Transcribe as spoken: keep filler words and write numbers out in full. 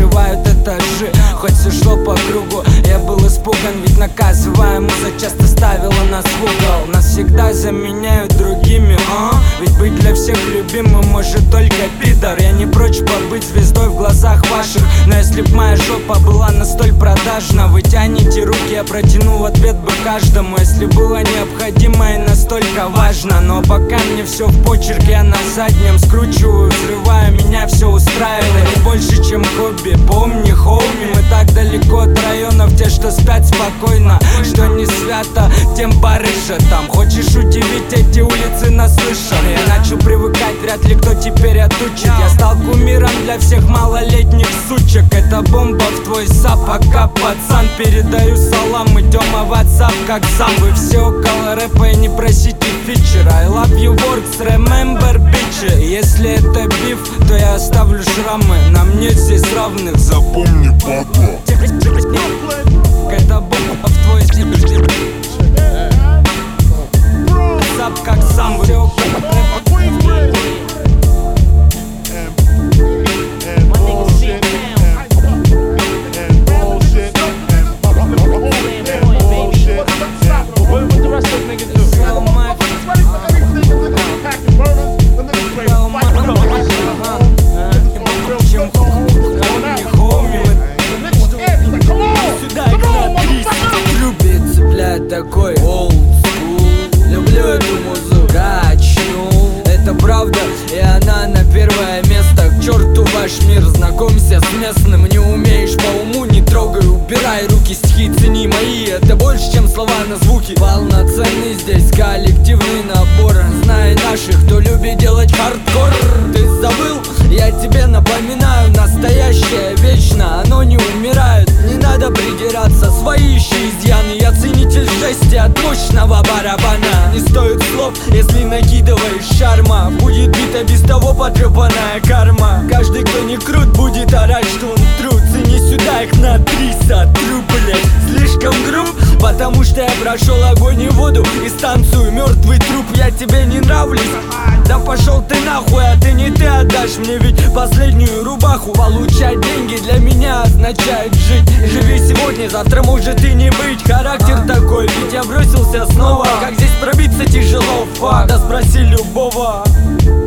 закрывают этажи. Хоть все шло по кругу, я был испуган, ведь наказывая муза часто ставила нас в угол. Нас всегда заменяют другими, а? Ведь быть для всех любимым может только пидор. Я не прочь побыть звездой в глазах ваших, но если б моя жопа была настоль продажна, вы тянете руки, я протяну в ответ бы каждому, если было необходимо и настолько важно. Но пока мне все в почерке, я на заднем скручиваю, взрываю, меня все устраивает. Не больше, чем хобби, помни, хоуми, мы так далеко от районов, те, что спят спокойно. Что не свято, тем барыша там. Хочешь удивить, эти улицы наслышаны. Я начал привыкать, вряд ли кто теперь отучит. Я стал кумиром для всех малолетних сучек. Это бомба в твой сап, пока пацан. Передаю салам, идем в WhatsApp как сам. Вы все около рэпа и не просите фичер. I love you words, remember bitch. Если это биф, то я оставлю шрамы. Нам нет здесь равных, запомни, падла. Это бомба в твой сап как сам. Все около рэпа. Такой old school. Люблю эту музыку, качну. Это правда, и она на первое место. К черту ваш мир, знакомься с местным. Не умеешь по уму, не трогай, убирай руки. Стихи цени мои, это больше, чем слова на звуки. Полноценный здесь коллективный набор. Знай наших, кто любит делать хардкор. Ты забыл? Я тебе напоминаю, настоящее вечно, оно не умирает. Не надо придираться, свои ищи изъяны. Я ценитель жести от мощного барабана. Не стоит слов, если накидываешь шарма. Будет бита без того потрепанная карма. Каждый, кто не крут, будет орать, что он трут. Цени сюда их на три сотру, блять. Слишком груб, потому что я прошел огонь и воду и станцию мертвый труп. Я тебе не нравлюсь? Да пошел ты нахуй, а ты не ты отдашь мне ведь последнюю рубаху. Получать деньги для меня означает жить. Живи сегодня, завтра может и не быть. Характер такой, ведь я бросился снова. Как здесь пробиться тяжело, факт. Да спроси любого.